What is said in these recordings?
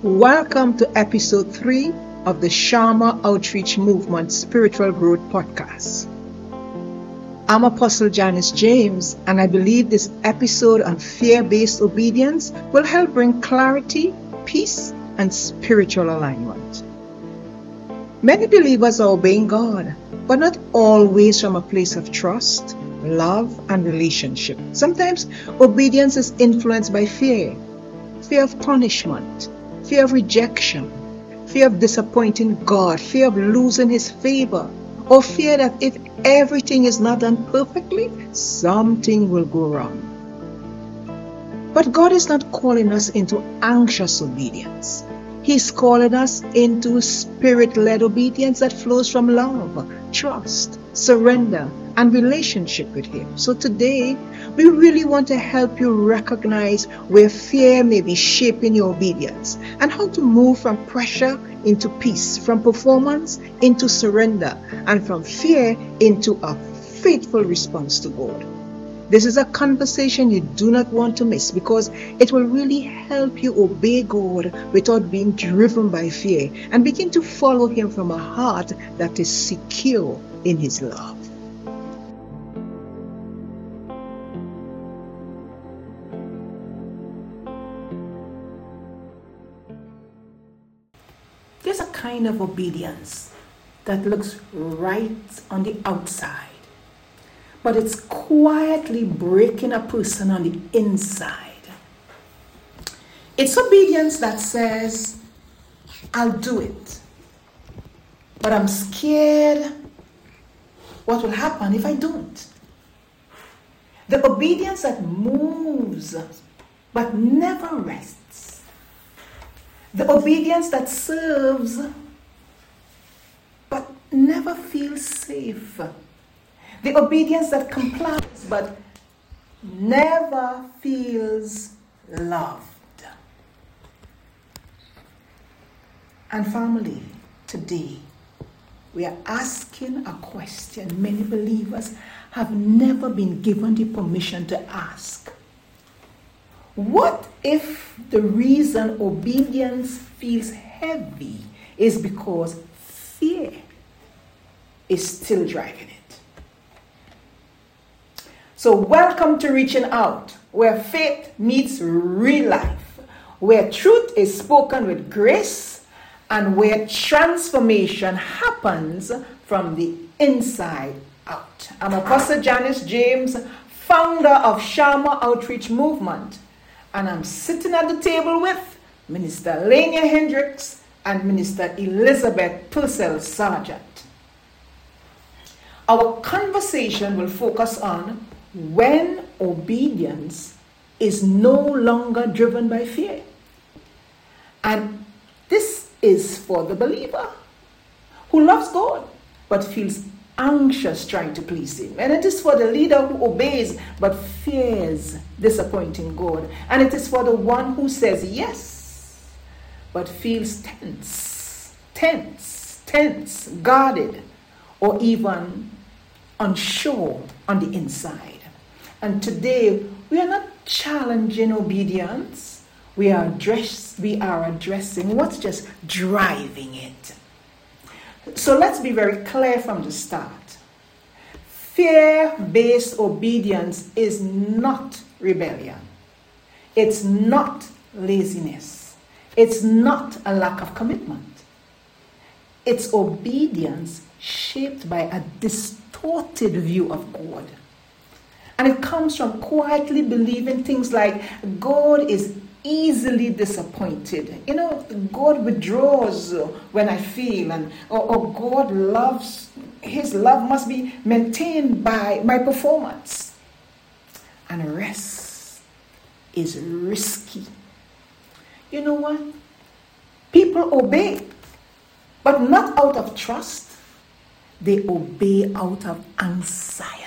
Welcome to episode 3 of the Sharma Outreach Movement Spiritual Growth Podcast. I'm Apostle Janice James, and I believe this episode on fear-based obedience will help bring clarity, peace, and spiritual alignment. Many believers are obeying God, but not always from a place of trust, love, and relationship. Sometimes obedience is influenced by fear of punishment, fear of rejection, fear of disappointing God, fear of losing His favor, or fear that if everything is not done perfectly, something will go wrong. But God is not calling us into anxious obedience. He's calling us into spirit-led obedience that flows from love, trust, surrender, and relationship with Him. So today, we really want to help you recognize where fear may be shaping your obedience and how to move from pressure into peace, from performance into surrender, and from fear into a faithful response to God. This is a conversation you do not want to miss because it will really help you obey God without being driven by fear and begin to follow Him from a heart that is secure in His love. There's a kind of obedience that looks right on the outside, but it's quietly breaking a person on the inside. It's obedience that says, I'll do it, but I'm scared what will happen if I don't. The obedience that moves but never rests. The obedience that serves but never feels safe. The obedience that complies but never feels loved. And family, today we are asking a question many believers have never been given the permission to ask. What if the reason obedience feels heavy is because fear is still driving it? So welcome to Reaching Out, where faith meets real life, where truth is spoken with grace, and where transformation happens from the inside out. I'm Apostle Janice James, founder of Sharma Outreach Movement, and I'm sitting at the table with Minister Lania Hendricks and Minister Elizabeth Purcell Sargent. Our conversation will focus on when obedience is no longer driven by fear. And this is for the believer who loves God but feels anxious trying to please Him. And it is for the leader who obeys but fears disappointing God. And it is for the one who says yes but feels tense, guarded, or even unsure on the inside. And today, we are not challenging obedience. We are addressing what's just driving it. So let's be very clear from the start. Fear-based obedience is not rebellion. It's not laziness. It's not a lack of commitment. It's obedience shaped by a distorted view of God. And it comes from quietly believing things like God is easily disappointed. God withdraws when I feel, or God loves, His love must be maintained by my performance. And rest is risky. You know what? People obey, but not out of trust. They obey out of anxiety.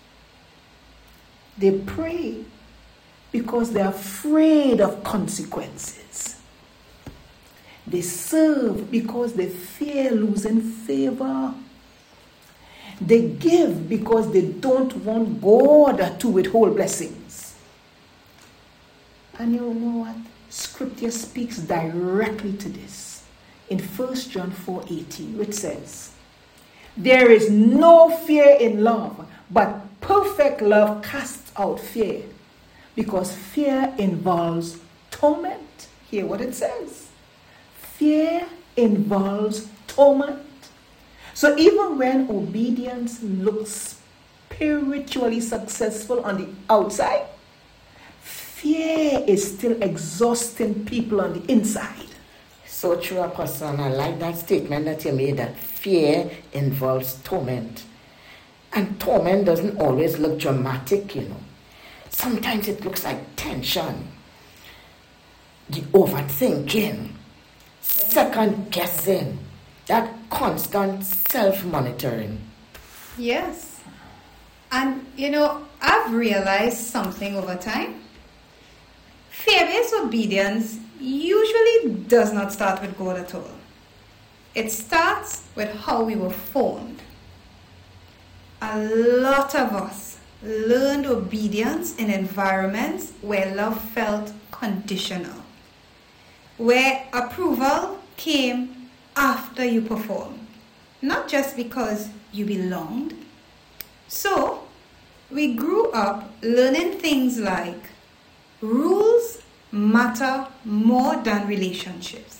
They pray because they're afraid of consequences. They serve because they fear losing favor. They give because they don't want God to withhold blessings. And you know what? Scripture speaks directly to this in 1 John 4:18, which says, "There is no fear in love, but perfect love casts out fear, because fear involves torment." Hear what it says. Fear involves torment. So even when obedience looks spiritually successful on the outside, fear is still exhausting people on the inside. So true, Apostle. And I like that statement that you made, that fear involves torment. And torment doesn't always look dramatic, you know. Sometimes it looks like tension, the overthinking, second guessing, that constant self-monitoring. Yes. And I've realized something over time. Fear-based obedience usually does not start with God at all. It starts with how we were formed. A lot of us learned obedience in environments where love felt conditional, where approval came after you performed, not just because you belonged. So, we grew up learning things like rules matter more than relationships.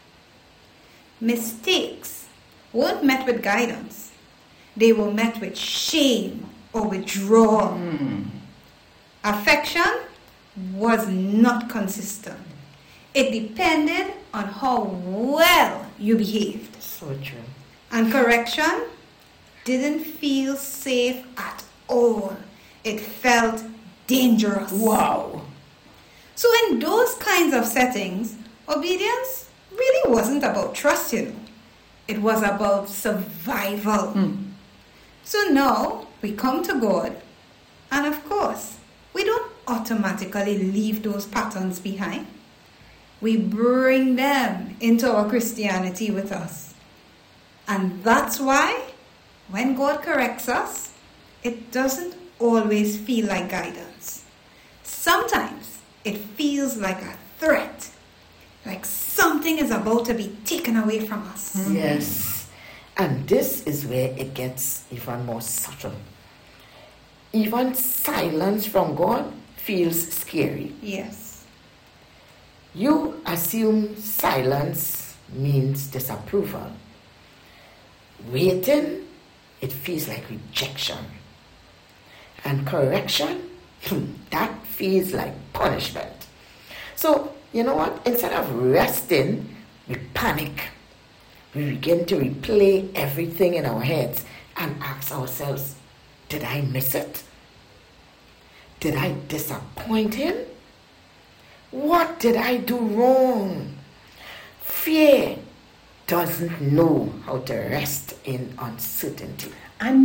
Mistakes weren't met with guidance. They were met with shame or withdrawal. Affection was not consistent. It depended on how well you behaved. So true. And correction didn't feel safe at all. It felt dangerous. Wow. So in those kinds of settings, obedience really wasn't about trust, It was about survival. So now we come to God, and of course, we don't automatically leave those patterns behind. We bring them into our Christianity with us. And that's why when God corrects us, it doesn't always feel like guidance. Sometimes it feels like a threat, like something is about to be taken away from us. Yes. And this is where it gets even more subtle. Even silence from God feels scary. Yes. You assume silence means disapproval. Waiting, it feels like rejection. And correction, that feels like punishment. So, you know what? Instead of resting, we panic. We begin to replay everything in our heads and ask ourselves, did I miss it? Did I disappoint him? What did I do wrong? Fear doesn't know how to rest in uncertainty. And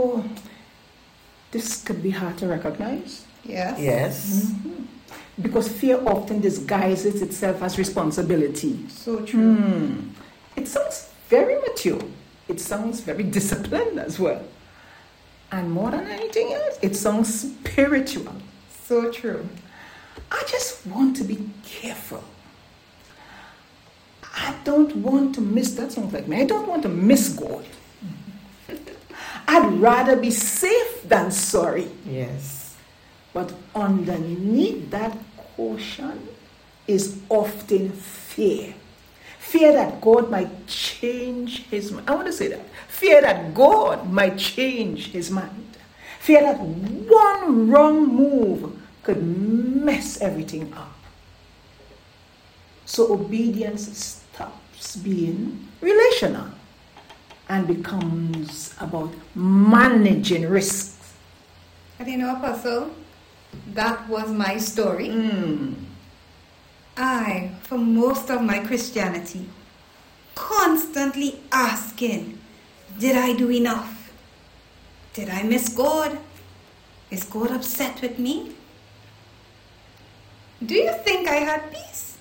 this could be hard to recognize. Yes. Yes. Because fear often disguises itself as responsibility. So true. It sounds very mature. It sounds very disciplined as well. And more than anything else, it sounds spiritual. So true. I just want to be careful. I don't want to miss, that sounds like me, I don't want to miss God. I'd rather be safe than sorry. Yes. But underneath that caution is often fear. Fear that God might change his mind. I want to say that. Fear that God might change his mind. Fear that one wrong move could mess everything up. So obedience stops being relational and becomes about managing risks. And Apostle, that was my story. I, for most of my Christianity, constantly asking, did I do enough? Did I miss God? Is God upset with me? Do you think I had peace?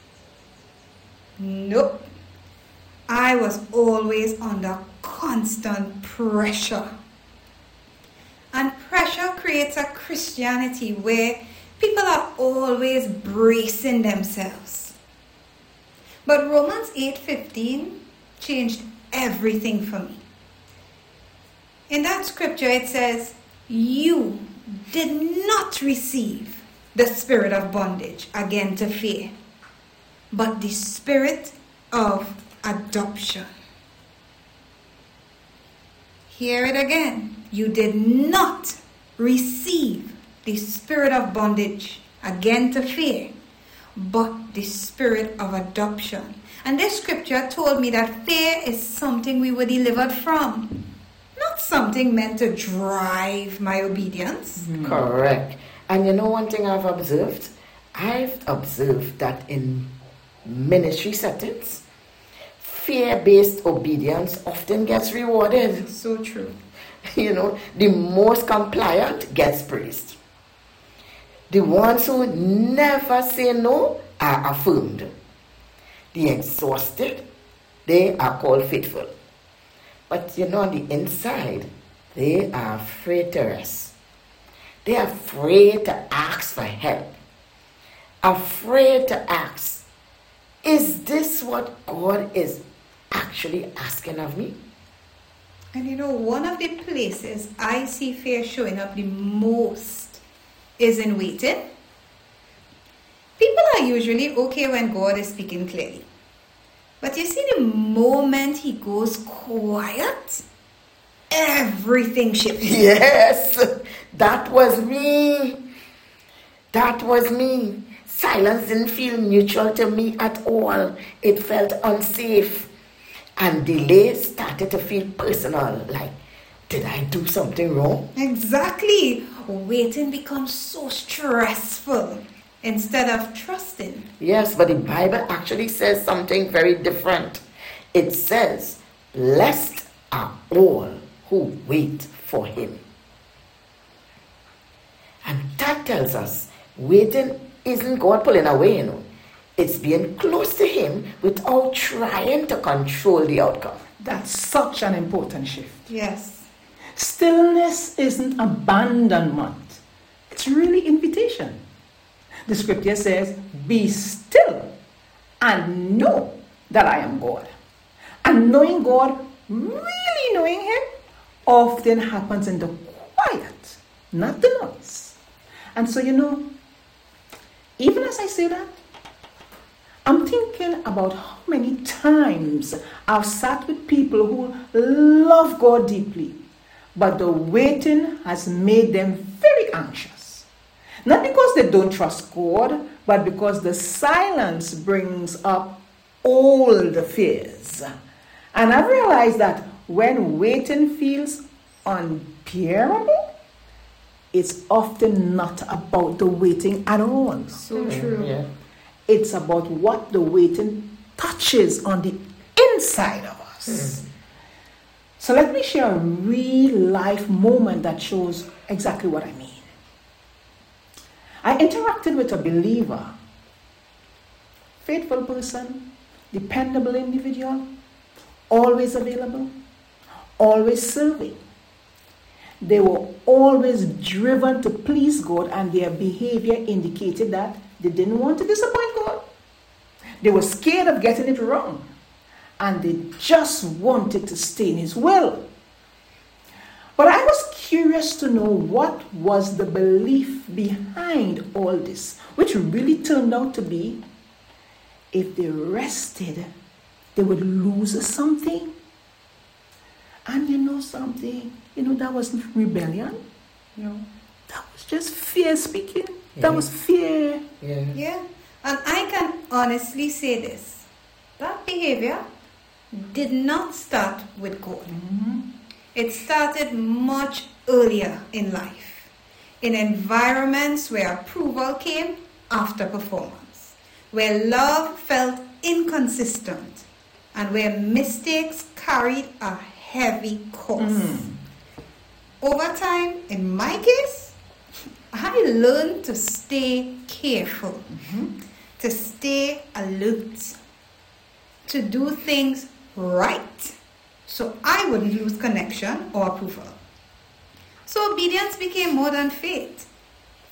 Nope. I was always under constant pressure. And pressure creates a Christianity where People are always bracing themselves. But Romans 8:15 changed everything for me. In that scripture it says, you did not receive the spirit of bondage again to fear, but the spirit of adoption. Hear it again. You did not receive the spirit of bondage again to fear, but the spirit of adoption. And this scripture told me that fear is something we were delivered from, not something meant to drive my obedience. Correct. And you know one thing I've observed? I've observed that in ministry settings, fear-based obedience often gets rewarded. So true. You know, the most compliant gets praised. The ones who never say no are affirmed. The exhausted, they are called faithful. But you know, on the inside, they are afraid to rest. They are afraid to ask for help. Afraid to ask, is this what God is actually asking of me? And you know, one of the places I see fear showing up the most is in waiting. People are usually okay when God is speaking clearly. But you see, the moment he goes quiet, everything shifts. Yes, that was me. That was me. Silence didn't feel neutral to me at all. It felt unsafe. And delay started to feel personal, like, did I do something wrong? Exactly. Waiting becomes so stressful instead of trusting. Yes, but the Bible actually says something very different. It says, blessed are all who wait for him. And that tells us waiting isn't God pulling away, you know. It's being close to him without trying to control the outcome. That's such an important shift. Yes. Stillness isn't abandonment. It's really invitation. The scripture says, be still and know that I am God. And knowing God, really knowing him, often happens in the quiet, not the noise. And so, you know, even as I say that, I'm thinking about how many times I've sat with people who love God deeply, but the waiting has made them very anxious. Not because they don't trust God, but because the silence brings up all the fears. And I've realized that when waiting feels unbearable, it's often not about the waiting at all. So true. Yeah. It's about what the waiting touches on the inside of us. So let me share a real life moment that shows exactly what I mean. I interacted with a believer, faithful person, dependable individual, always available, always serving. They were always driven to please God, and their behavior indicated that they didn't want to disappoint God. They were scared of getting it wrong, and they just wanted to stay in his will. But I was curious to know what was the belief behind all this, which really turned out to be if they rested, they would lose something. And you know something, that wasn't rebellion. That was just fear speaking. Yeah. That was fear. Yeah. And I can honestly say this. That behavior did not start with God. It started much earlier in life, in environments where approval came after performance, where love felt inconsistent, and where mistakes carried a heavy cost. Over time, in my case, I learned to stay careful, to stay alert, to do things right, so I wouldn't lose connection or approval. So obedience became more than faith.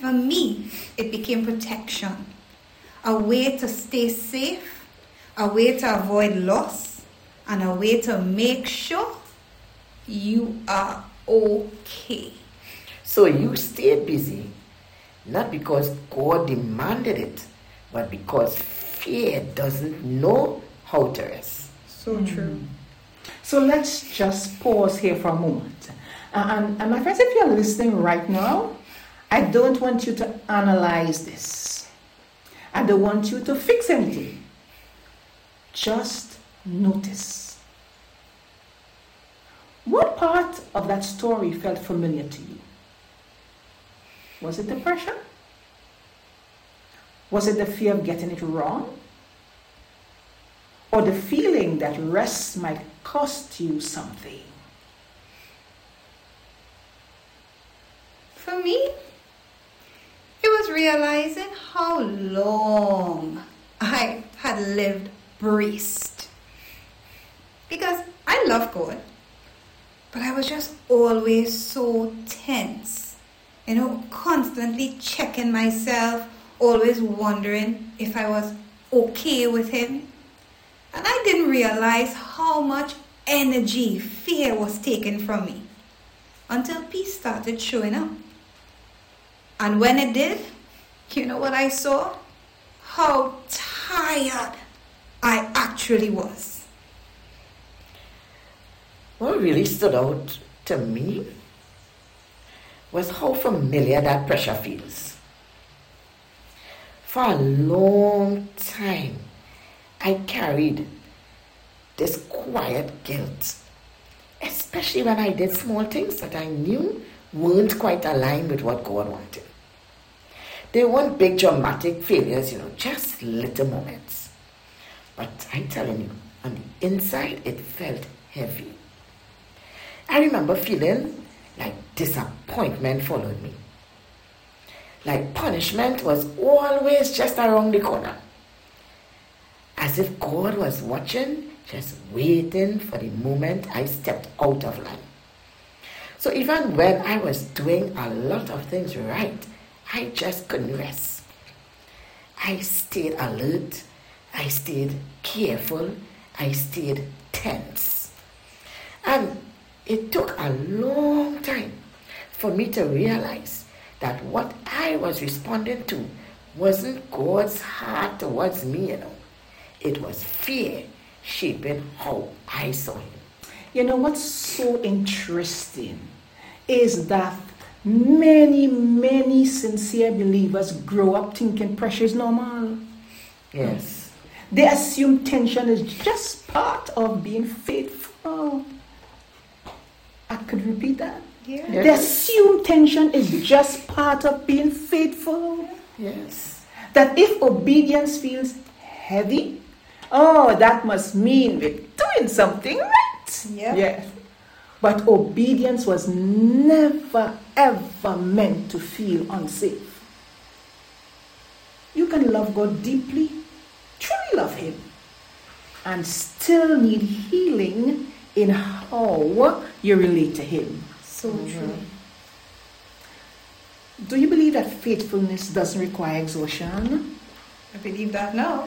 For me, it became protection, a way to stay safe, a way to avoid loss, and a way to make sure you are okay. So you stayed busy, not because God demanded it, but because fear doesn't know how to rest. So true. So let's just pause here for a moment. And my friends, if you're listening right now, I don't want you to analyze this. I don't want you to fix anything. Just notice. What part of that story felt familiar to you? Was it the pressure? Was it the fear of getting it wrong? Or the feeling that rest might cost you something? For me, it was realizing how long I had lived braced. Because I love God, but I was just always so tense. Constantly checking myself, always wondering if I was okay with Him. And I didn't realize how much energy fear was taken from me until peace started showing up. And when it did, you know what I saw? How tired I actually was. What really stood out to me was how familiar that pressure feels. For a long time, I carried this quiet guilt, especially when I did small things that I knew weren't quite aligned with what God wanted. They weren't big dramatic failures, just little moments. But I'm telling you, on the inside, it felt heavy. I remember feeling like disappointment followed me. Like punishment was always just around the corner. As if God was watching, just waiting for the moment I stepped out of line. So even when I was doing a lot of things right, I just couldn't rest. I stayed alert, I stayed careful, I stayed tense. And it took a long time for me to realize that what I was responding to wasn't God's heart towards me, It was fear shaping how I saw Him. What's so interesting is that many sincere believers grow up thinking pressure is normal. Yes. They assume tension is just part of being faithful. I could repeat that. Yeah. They assume tension is just part of being faithful. Yes. That if obedience feels heavy, that must mean we're doing something right. Yeah. Yes. But obedience was never ever meant to feel unsafe. You can love God deeply, truly love Him, and still need healing in how you relate to Him. So true. Do you believe that faithfulness doesn't require exhaustion? I believe that now.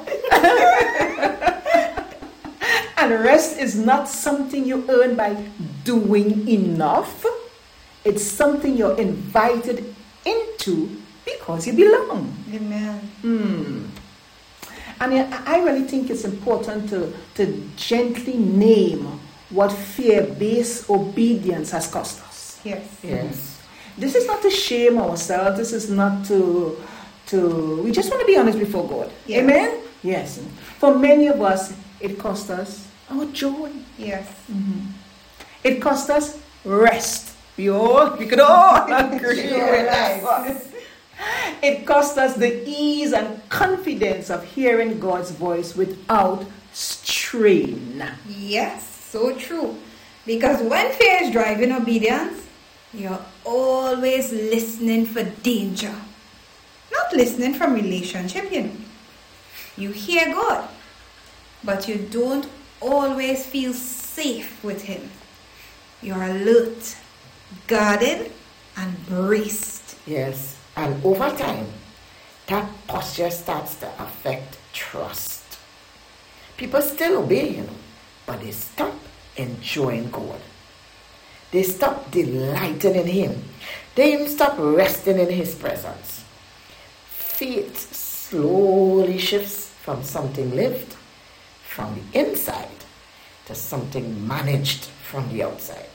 And rest is not something you earn by doing enough. It's something you're invited into because you belong. Amen. And I really think it's important to gently name what fear-based obedience has cost us. Yes. Yes. This is not to shame ourselves. This is not to we just want to be honest before God. Yes. Amen? Yes. For many of us, it cost us our joy. Yes. It cost us rest. We could all agree Sure, with right. that. It cost us the ease and confidence of hearing God's voice without strain. Yes, so true. Because when fear is driving obedience, you're always listening for danger. Not listening from relationship, You hear God, but you don't always feel safe with Him. You're alert, guarded, and braced. Yes. And over time, that posture starts to affect trust. People still obey, but they stop enjoying God. They stop delighting in Him. They even stop resting in His presence. Faith slowly shifts from something lived from the inside to something managed from the outside.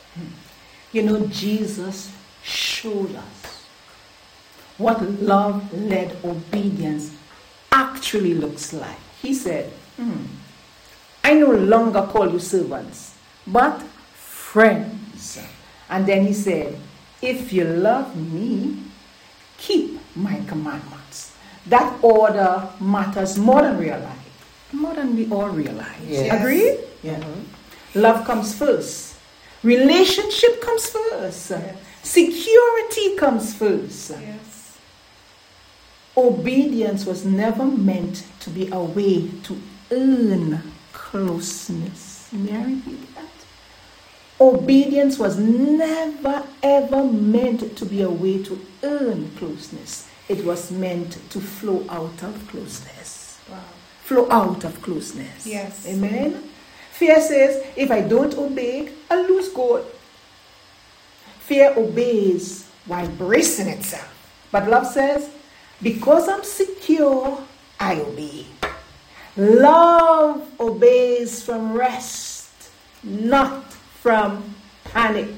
Jesus showed us what love-led obedience actually looks like. He said, I no longer call you servants, but friends. And then he said, if you love me, keep my commandments. That order matters more than we all realize. Yes. Agree? Yeah. Love comes first. Relationship comes first. Yes. Security comes first. Yes. Obedience was never meant to be a way to earn closeness. May I repeat that? Obedience was never ever meant to be a way to earn closeness. It was meant to flow out of closeness. Wow. Flow out of closeness. Yes. Amen. Fear says, if I don't obey, I'll lose God. Fear obeys while bracing itself. But love says, because I'm secure, I obey. Love obeys from rest, not from panic.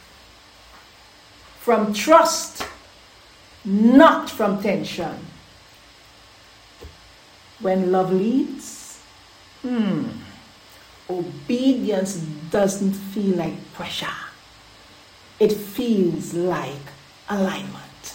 From trust, not from tension. When love leads, obedience doesn't feel like pressure. It feels like alignment.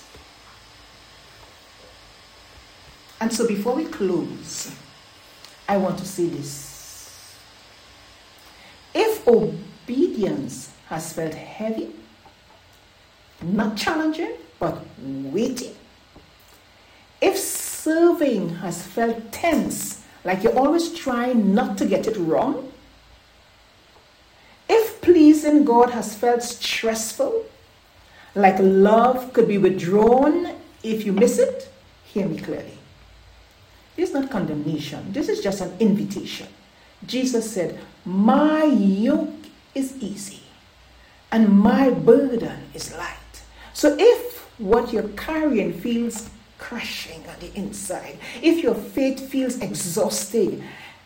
And so before we close, I want to say this. If obedience has felt heavy, not challenging, but weighty, if serving has felt tense, like you're always trying not to get it wrong, if pleasing God has felt stressful, like love could be withdrawn if you miss it, hear me clearly. This is not condemnation. This is just an invitation. Jesus said, my yoke is easy and my burden is light. So if what you're carrying feels crushing on the inside, if your faith feels exhausting,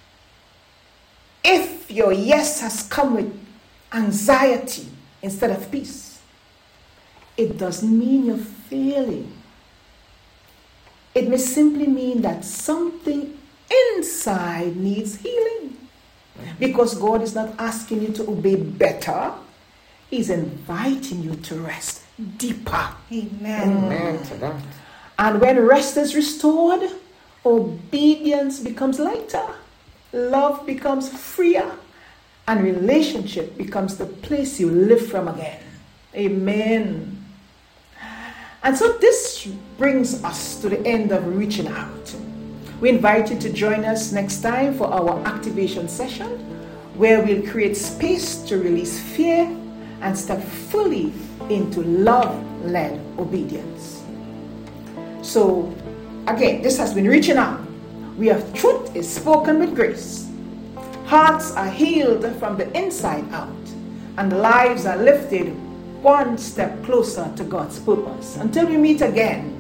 if your yes has come with anxiety instead of peace, it doesn't mean you're failing. It may simply mean that something inside needs healing. Because God is not asking you to obey better. He's inviting you to rest deeper. Amen. Amen to that. And when rest is restored, obedience becomes lighter. Love becomes freer. And relationship becomes the place you live from again. Amen. And so this brings us to the end of Reaching Out. We invite you to join us next time for our activation session, where we'll create space to release fear and step fully into love-led obedience. So, again, this has been Reaching Out. We have truth is spoken with grace. Hearts are healed from the inside out, and lives are lifted one step closer to God's purpose. Until we meet again,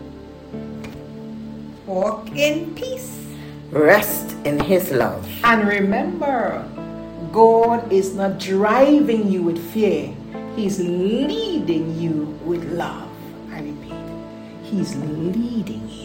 Walk in peace. Rest in His love. and remember, God is not driving you with fear. He's leading you with love. I repeat, He's leading you